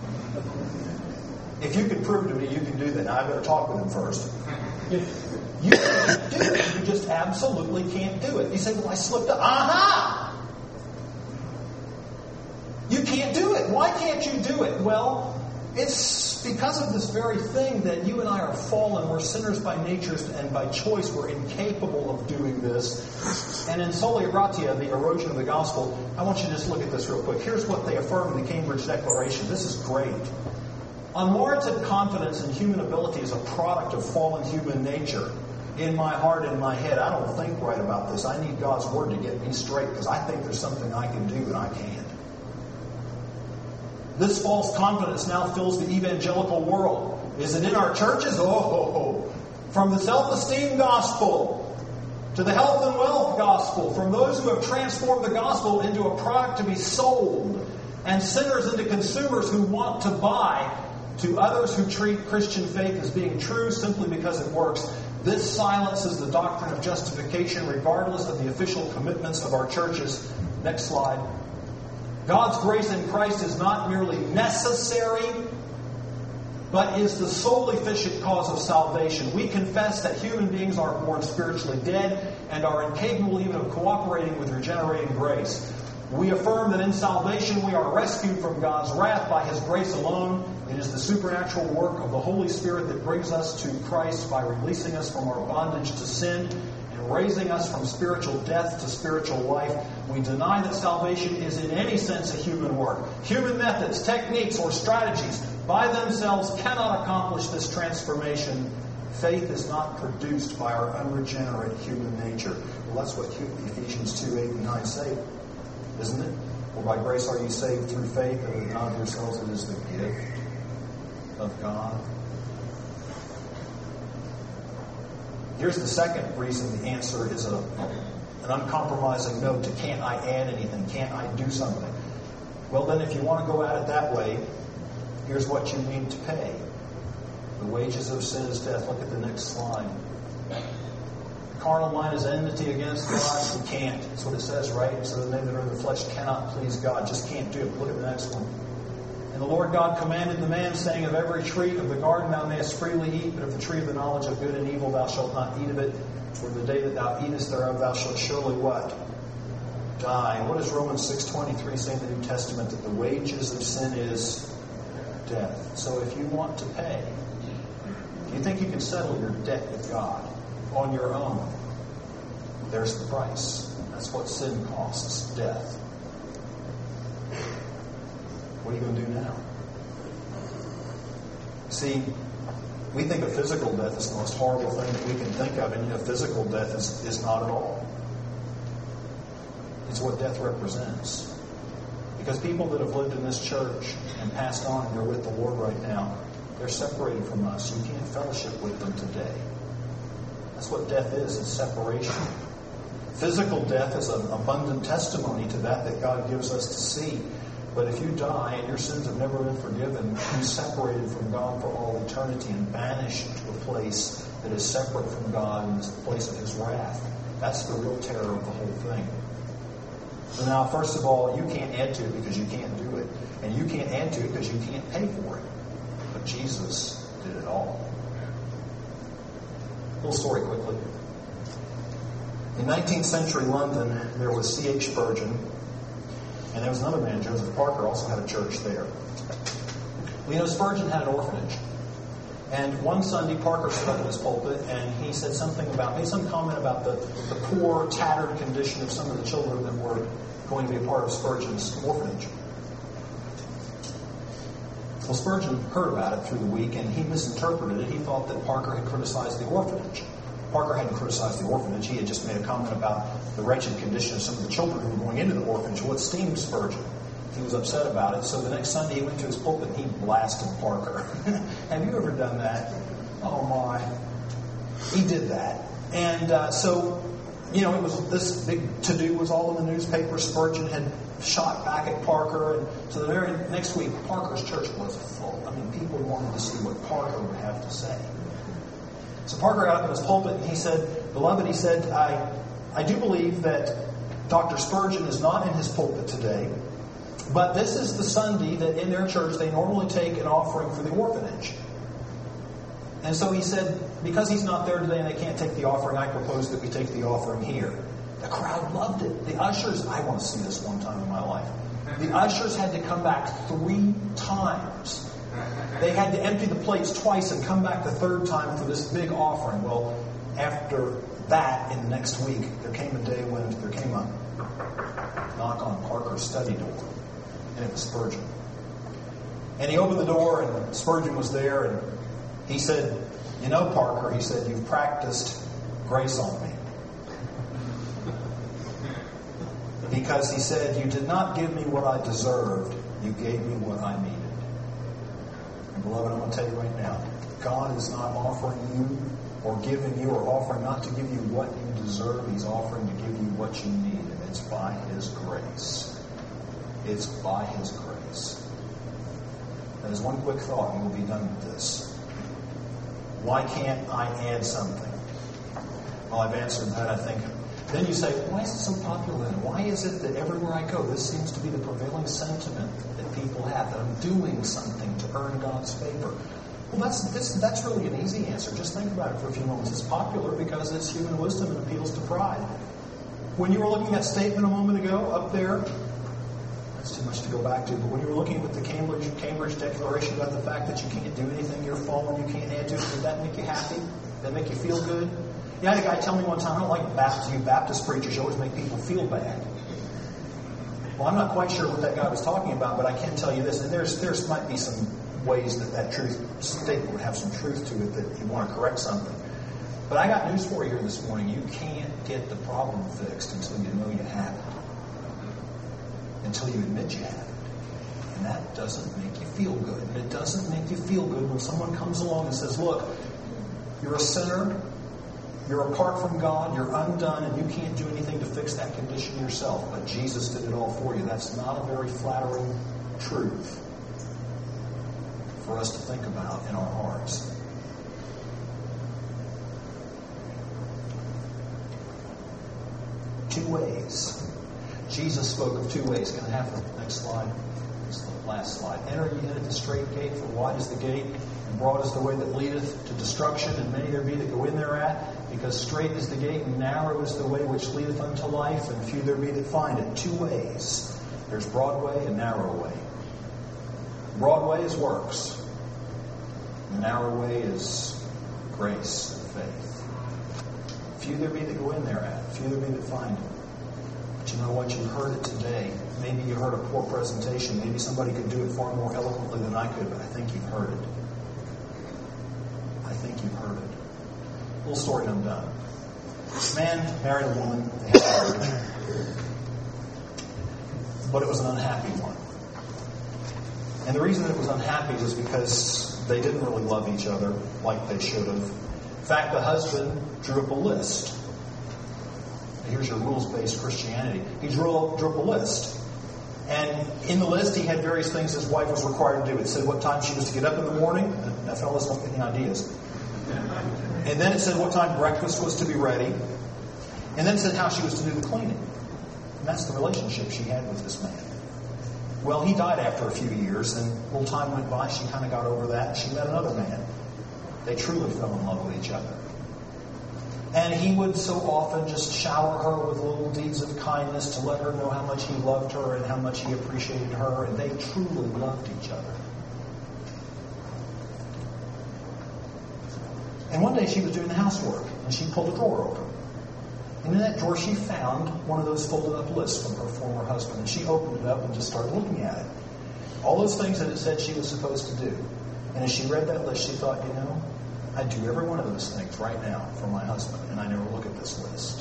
If you can prove to me you can do that, now I better talk with him first. You can't do it. You just absolutely can't do it. You say, well, I slipped up. Aha! You can't do it. Why can't you do it? Well, It's because of this very thing that you and I are fallen. We're sinners by nature, and by choice we're incapable of doing this. And in Solia Gratia, the erosion of the gospel, I want you to just look at this real quick. Here's what they affirm in the Cambridge Declaration. This is great. Unwarranted confidence in human ability is a product of fallen human nature. In my heart, in my head, I don't think right about this. I need God's Word to get me straight because I think there's something I can do and I can't. This false confidence now fills the evangelical world. Is it in our churches? Oh, from the self-esteem gospel to the health and wealth gospel, from those who have transformed the gospel into a product to be sold, and sinners into consumers who want to buy, to others who treat Christian faith as being true simply because it works. This silences the doctrine of justification regardless of the official commitments of our churches. Next slide. God's grace in Christ is not merely necessary, but is the sole efficient cause of salvation. We confess that human beings are born spiritually dead and are incapable even of cooperating with regenerating grace. We affirm that in salvation we are rescued from God's wrath by His grace alone. It is the supernatural work of the Holy Spirit that brings us to Christ by releasing us from our bondage to sin and raising us from spiritual death to spiritual life. We deny that salvation is in any sense a human work. Human methods, techniques, or strategies by themselves cannot accomplish this transformation. Faith is not produced by our unregenerate human nature. Well, that's what Ephesians two, eight, and nine say, isn't it? For by grace are you saved through faith, and not of yourselves, it is the gift of God. Here's the second reason the answer is a, an uncompromising no to can't I add anything, can't I do something. Well then, if you want to go at it that way, here's what you need to pay. The wages of sin is death. Look at the next slide. The carnal mind is enmity against God. We can't. That's what it says, right? So they that are in the flesh cannot please God. Just can't do it. Look at the next one. And the Lord God commanded the man, saying, of every tree of the garden thou mayest freely eat, but of the tree of the knowledge of good and evil thou shalt not eat of it. For the day that thou eatest thereof thou shalt surely what? Die. And what does Romans six twenty-three say in the New Testament? That the wages of sin is death. So if you want to pay, if you think you can settle your debt with God on your own, there's the price. That's what sin costs, death. What are you going to do now? See, we think of physical death as the most horrible thing that we can think of, and you know, physical death is, is not at all. It's what death represents. Because people that have lived in this church and passed on and they're with the Lord right now, they're separated from us. You can't fellowship with them today. That's what death is, it's separation. Physical death is an abundant testimony to that that God gives us to see. But if you die and your sins have never been forgiven, you're separated from God for all eternity and banished to a place that is separate from God and is the place of His wrath. That's the real terror of the whole thing. So now, first of all, you can't add to it because you can't do it. And you can't add to it because you can't pay for it. But Jesus did it all. A little story quickly. In nineteenth century London, there was C H Spurgeon. And there was another man, Joseph Parker, also had a church there. Well, you know, Spurgeon had an orphanage. And one Sunday, Parker stood up in his pulpit and he said something about, made some comment about the, the poor, tattered condition of some of the children that were going to be a part of Spurgeon's orphanage. Well, Spurgeon heard about it through the week and he misinterpreted it. He thought that Parker had criticized the orphanage. Parker hadn't criticized the orphanage. He had just made a comment about the wretched condition of some of the children who were going into the orphanage. Well, it steamed Spurgeon. He was upset about it. So the next Sunday he went to his pulpit and he blasted Parker. Have you ever done that? Oh, my. He did that. And uh, so, you know, it was this big to-do was all in the newspaper. Spurgeon had shot back at Parker. And so the very next week, Parker's church was full. I mean, people wanted to see what Parker would have to say. So Parker got up in his pulpit and he said, Beloved, he said, I, I do believe that Doctor Spurgeon is not in his pulpit today, but this is the Sunday that in their church they normally take an offering for the orphanage. And so he said, because he's not there today and they can't take the offering, I propose that we take the offering here. The crowd loved it. The ushers, I want to see this one time in my life. The ushers had to come back three times They had to empty the plates twice and come back the third time for this big offering. Well, after that, in the next week, there came a day when there came a knock on Parker's study door, and it was Spurgeon. And he opened the door, and Spurgeon was there, and he said, "You know, Parker," he said, "you've practiced grace on me." Because he said, "You did not give me what I deserved, you gave me what I needed." And beloved, I'm going to tell you right now, God is not offering you or giving you or offering not to give you what you deserve. He's offering to give you what you need, and it's by His grace. It's by His grace. That is one quick thought, and we'll be done with this. Why can't I add something? Well, I've answered that, I think. Then you say, why is it so popular then? Why is it that everywhere I go, this seems to be the prevailing sentiment that people have, that I'm doing something to earn God's favor? Well, that's this, that's really an easy answer. Just think about it for a few moments. It's popular because it's human wisdom and appeals to pride. When you were looking at that statement a moment ago, up there, that's too much to go back to, but when you were looking at the Cambridge, Cambridge Declaration about the fact that you can't do anything, you're fallen, you can't add to it, did that make you happy? Did that make you feel good? You had a guy tell me one time, I don't like Baptist, you Baptist preachers, you always make people feel bad. Well, I'm not quite sure what that guy was talking about, but I can tell you this, and there's there's might be some ways that that truth statement would have some truth to it that you want to correct something. But I got news for you here this morning. You can't get the problem fixed until you know you have it. Until you admit you have it. And that doesn't make you feel good. And it doesn't make you feel good when someone comes along and says, look, you're a sinner, you're apart from God, you're undone, and you can't do anything to fix that condition yourself. But Jesus did it all for you. That's not a very flattering truth for us to think about in our hearts. Two ways. Jesus spoke of two ways. Can I have the next slide? It's the last slide. Enter ye in at the straight gate, for wide is the gate, and broad is the way that leadeth to destruction, and many there be that go in thereat. Because straight is the gate, and narrow is the way which leadeth unto life, and few there be that find it. Two ways. There's broad way and narrow way. Broad way is works. The narrow way is grace and faith. Few there be that go in thereat. Few there be that find it. But you know what? You heard it today. Maybe you heard a poor presentation. Maybe somebody could do it far more eloquently than I could, but I think you've heard it. I think you've heard it. Little story and I'm done. This man married a woman. They had a marriage. But it was an unhappy one. And the reason it was unhappy was because they didn't really love each other like they should have. In fact, the husband drew up a list. Here's your rules-based Christianity. He drew up, drew up a list. And in the list, he had various things his wife was required to do. It said what time she was to get up in the morning. That fellas don't get any ideas. And then it said what time breakfast was to be ready. And then it said how she was to do the cleaning. And that's the relationship she had with this man. Well, he died after a few years, and a little time went by. She kind of got over that, and she met another man. They truly fell in love with each other. And he would so often just shower her with little deeds of kindness to let her know how much he loved her and how much he appreciated her, and they truly loved each other. And one day she was doing the housework, and she pulled a drawer open. And in that drawer she found one of those folded up lists from her former husband. And she opened it up and just started looking at it. All those things that it said she was supposed to do. And as she read that list, she thought, you know, I'd do every one of those things right now for my husband, and I never look at this list.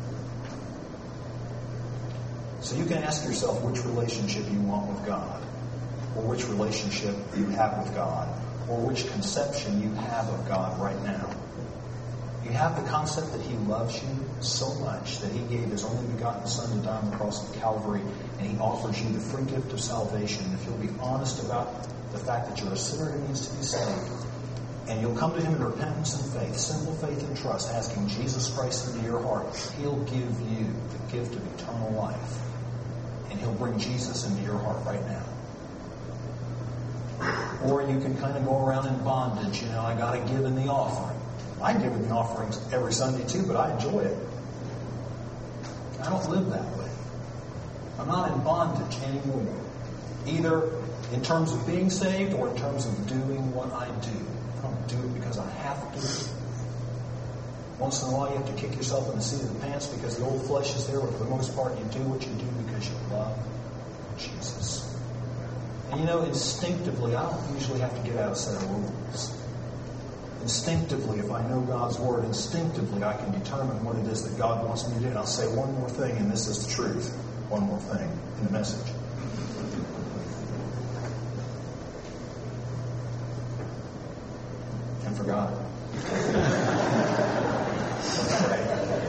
So you can ask yourself which relationship you want with God, or which relationship you have with God, or which conception you have of God right now. You have the concept that He loves you so much that He gave His only begotten Son to die on the cross of Calvary, and He offers you the free gift of salvation. And if you'll be honest about the fact that you're a sinner who needs to be saved, and you'll come to Him in repentance and faith, simple faith and trust, asking Jesus Christ into your heart, He'll give you the gift of eternal life. And He'll bring Jesus into your heart right now. Or you can kind of go around in bondage. You know, I got to give in the offering. I give in the offerings every Sunday too, but I enjoy it. I don't live that way. I'm not in bondage anymore. Either In terms of being saved or in terms of doing what I do. I don't do it because I have to. Once in a while you have to kick yourself in the seat of the pants because the old flesh is there, but for the most part you do what you do because you love Jesus. And you know, instinctively, I don't usually have to give out a set of rules. Instinctively, if I know God's Word, instinctively I can determine what it is that God wants me to do. And I'll say one more thing, and this is the truth. One more thing in the message. And forgot it. Let's pray.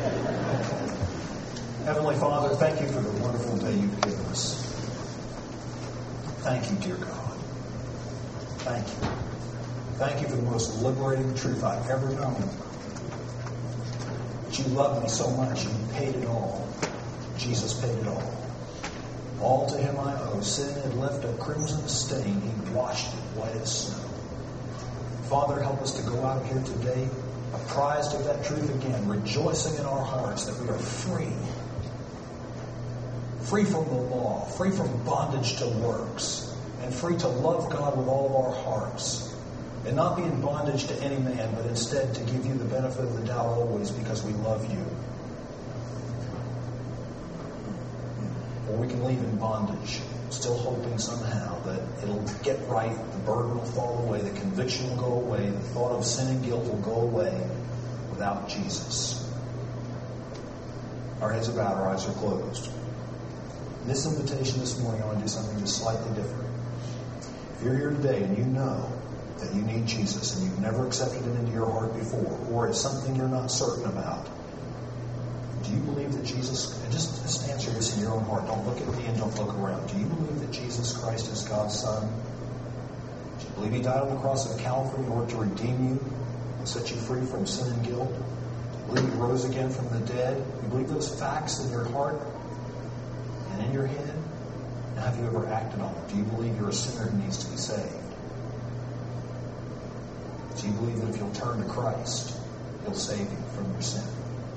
Heavenly Father, thank you for the wonderful day you've given us. Thank you, dear God. Thank you. Thank you for the most liberating truth I've ever known. That you love me so much and you paid it all. Jesus paid it all. All to him I owe. Sin had left a crimson stain. He washed it white as snow. Father, help us to go out here today apprised of that truth again, rejoicing in our hearts that we are free. Free from the law, free from bondage to works, and free to love God with all of our hearts. And not be in bondage to any man, but instead to give you the benefit of the doubt always because we love you. Or we can leave in bondage, still hoping somehow that it'll get right, the burden will fall away, the conviction will go away, the thought of sin and guilt will go away without Jesus. Our heads are bowed, our eyes are closed. In this invitation this morning, I want to do something just slightly different. If you're here today and you know that you need Jesus and you've never accepted him into your heart before, or it's something you're not certain about, do you believe that Jesus, and just, just answer this in your own heart, don't look at me and don't look around. Do you believe that Jesus Christ is God's Son? Do you believe he died on the cross of Calvary in order to redeem you and set you free from sin and guilt? Do you believe he rose again from the dead? Do you believe those facts in your heart and in your head? Now, have you ever acted on it? Do you believe you're a sinner who needs to be saved? Do you believe that if you'll turn to Christ, he'll save you from your sin?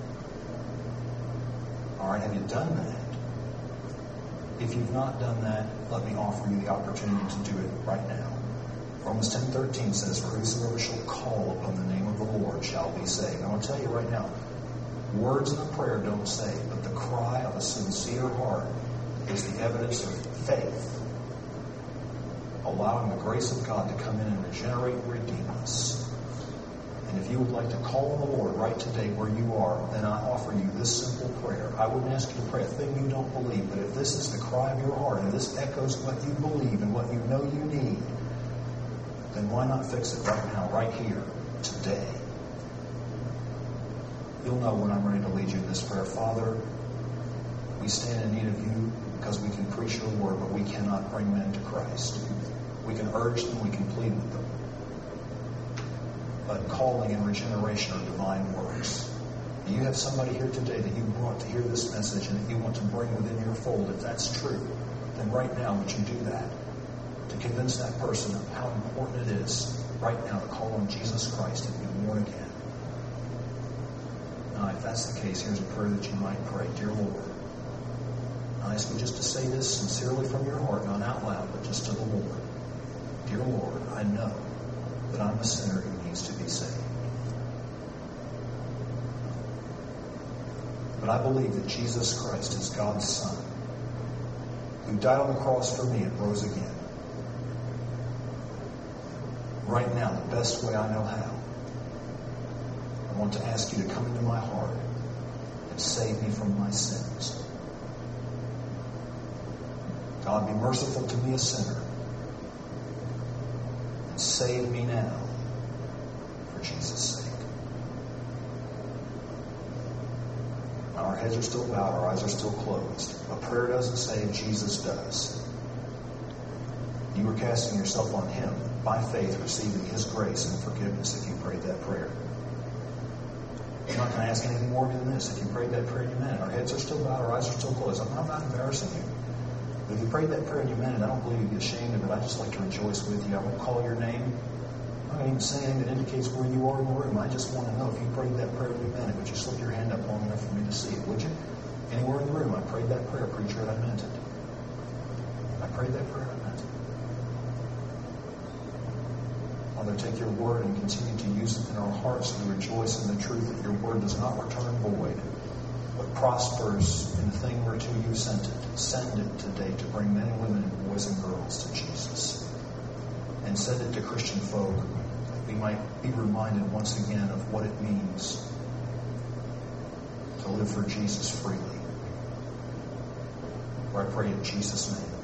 All right, have you done that? If you've not done that, let me offer you the opportunity to do it right now. Romans ten thirteen says, "For whosoever shall call upon the name of the Lord shall be saved." I want to tell you right now, words in a prayer don't save, but the cry of a sincere heart is the evidence of faith, allowing the grace of God to come in and regenerate and redeem us. And if you would like to call on the Lord right today where you are, then I offer you this simple prayer. I wouldn't ask you to pray a thing you don't believe, but if this is the cry of your heart and this echoes what you believe and what you know you need, then why not fix it right now, right here, today? You'll know when I'm ready to lead you in this prayer. Father, we stand in need of you because we can preach your word, but we cannot bring men to Christ. We can urge them, we can plead with them. But calling and regeneration are divine works. Do you have somebody here today that you want to hear this message and that you want to bring within your fold? If that's true, then right now would you do that? To convince that person of how important it is right now to call on Jesus Christ and be born again. Now, if that's the case, here's a prayer that you might pray. Dear Lord, I ask you just to say this sincerely from your heart, not out loud, but just to the Lord. Dear Lord, I know that I'm a sinner who needs to be saved. But I believe that Jesus Christ is God's Son, who died on the cross for me and rose again. Right now, the best way I know how, I want to ask you to come into my heart and save me from my sins. God, be merciful to me, a sinner, and save me now for Jesus' sake. Now, our heads are still bowed, our eyes are still closed. But prayer doesn't save, Jesus does. You are casting yourself on him by faith, receiving his grace and forgiveness if you prayed that prayer. I'm not going to ask anything more than this. If you prayed that prayer and you meant it, our heads are still bowed, our eyes are still closed. I'm not embarrassing you. But if you prayed that prayer and you meant it, I don't believe you'd be ashamed of it. I'd just like to rejoice with you. I won't call your name. I'm not going to even say anything that indicates where you are in the room. I just want to know if you prayed that prayer and you meant it. Would you slip your hand up long enough for me to see it? Would you? Anywhere in the room, I prayed that prayer, preacher, and I meant it. I prayed that prayer and I meant it. Father, take your word and continue to use it in our hearts to rejoice in the truth that your word does not return void, but prospers in the thing whereto you sent it. Send it today to bring men and women and boys and girls to Jesus. And send it to Christian folk that we might be reminded once again of what it means to live for Jesus freely. For I pray in Jesus' name.